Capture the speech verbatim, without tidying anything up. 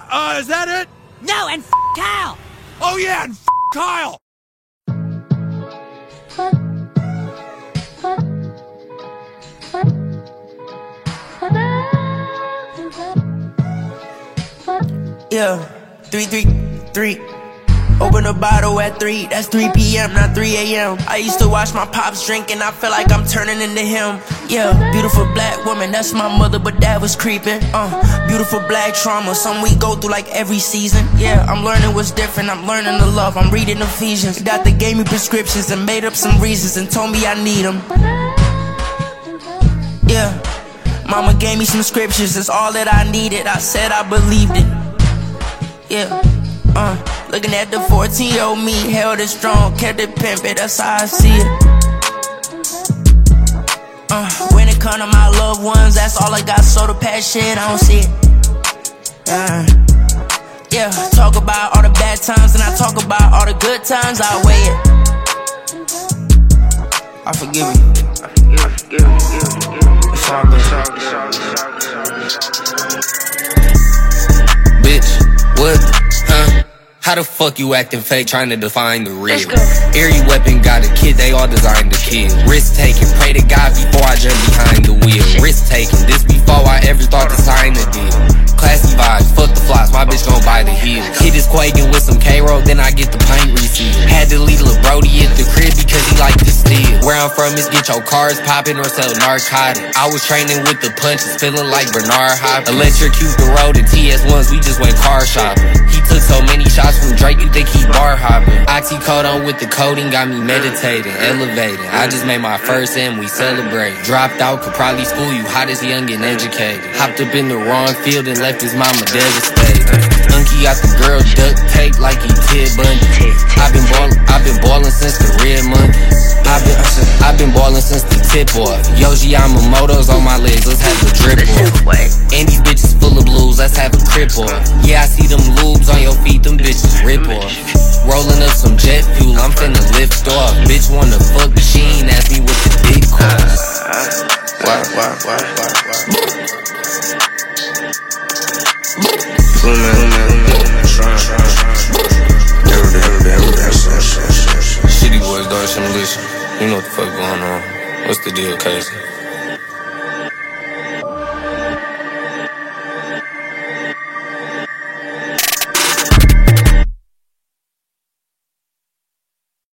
uh, is that it? No, and f Kyle! Oh yeah, and f Kyle! Yeah, three, three, three. Open a bottle at three, that's three P M, not three A M I used to watch my pops drink and I feel like I'm turning into him. Yeah, beautiful black woman, that's my mother, but dad was creeping. Uh, beautiful black trauma, something we go through like every season. Yeah, I'm learning what's different, I'm learning to love, I'm reading Ephesians. Doctor gave me prescriptions and made up some reasons and told me I need them. Yeah, mama gave me some scriptures, that's all that I needed. I said I believed it. Yeah, uh, looking at the fourteen-year-old me, held it strong, kept it pimpin', that's how I see it. Uh, when it come to my loved ones, that's all I got, so the past shit, I don't see it. Uh, yeah, talk about all the bad times, and I talk about all the good times, I weigh it. I forgive you. I forgive you. It's all good. Bitch, what? Huh? How the fuck you acting fake, trying to define the real? Airy weapon got a kid, they all designed to kill. Risk taking, pray to God before I jump behind the wheel. Risk taking, this before I ever thought to sign the deal. Classy vibes, fuck the flops, my bitch gon' buy the heel. Hit is quaking with some K-Roll, then I get the paint receipt. Had to leave Lil Brody at the crib because he like to steal. Where I'm from is get your cars poppin' or sell narcotics. I was training with the punches, feeling like Bernard Hopkins. Electrocute the road and T S ones, we just went car shopping. He took so many shots from Drake, you think he bar hopping. Oxycodone with the coding got me meditating, elevating. I just made my first M, we celebrate. Dropped out, could probably school you, hot as young and educated. Hopped up in the wrong field and left his mama devastated. Unky got the girl duct tape like he Ted Bundy. I've been ballin', I've been ballin' since the red monkey. I've been, I've been ballin' since the tip off. Yoshi Yamamoto's on my legs, let's have a drip off. And these bitches full of blues, let's have a crip off. Yeah, I see them lubes on your feet, them bitches rip off. Rolling up some jet fuel, I'm finna lift off. Bitch wanna fuck, but she ain't ask me what the dick cost. Why, why, why, why, why? Shitty boys doing some listen. You know what the fuck going on. What's the deal, Casey?